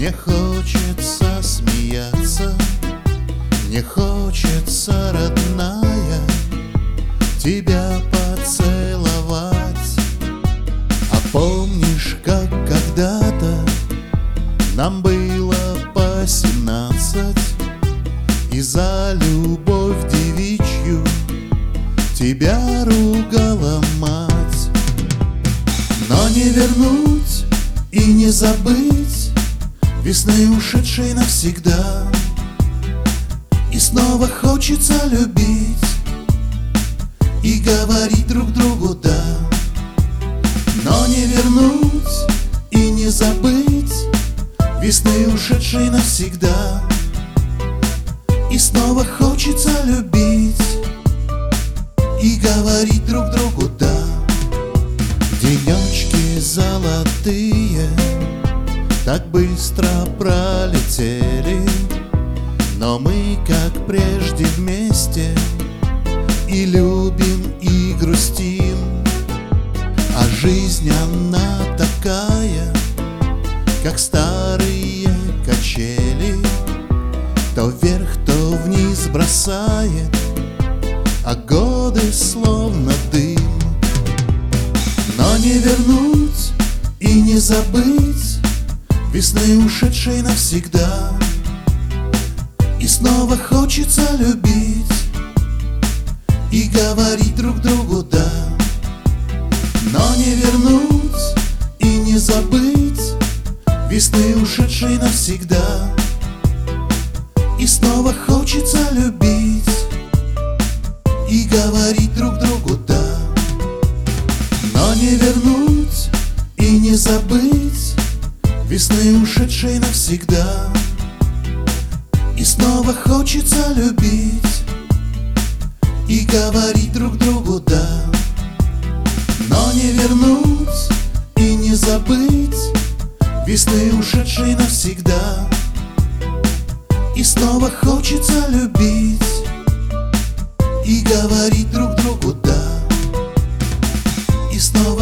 Мне хочется смеяться, мне хочется, родная, тебя поцеловать. А помнишь, как когда-то нам было по 17, и за любовь девичью тебя ругала мать? Но не вернуть и не забыть весны, ушедшей навсегда. И снова хочется любить и говорить друг другу «да». Но не вернуть и не забыть весны, ушедшей навсегда. И снова хочется любить и говорить друг другу «да». Денечки золотые так быстро пролетели, но мы, как прежде, вместе и любим, и грустим. А жизнь, она такая, как старые качели, то вверх, то вниз бросает, а годы словно дым. Но не вернуть и не забыть весны, ушедшей навсегда. И снова хочется любить и говорить друг другу «да». Но не вернуть и не забыть весны, ушедшей навсегда. И снова хочется любить и говорить друг другу «да». Но не вернуть и не забыть весны, ушедшей навсегда. И снова хочется любить и говорить друг другу «да». Но не вернуть и не забыть весны, ушедшей навсегда. И снова хочется любить и говорить друг другу «да». И снова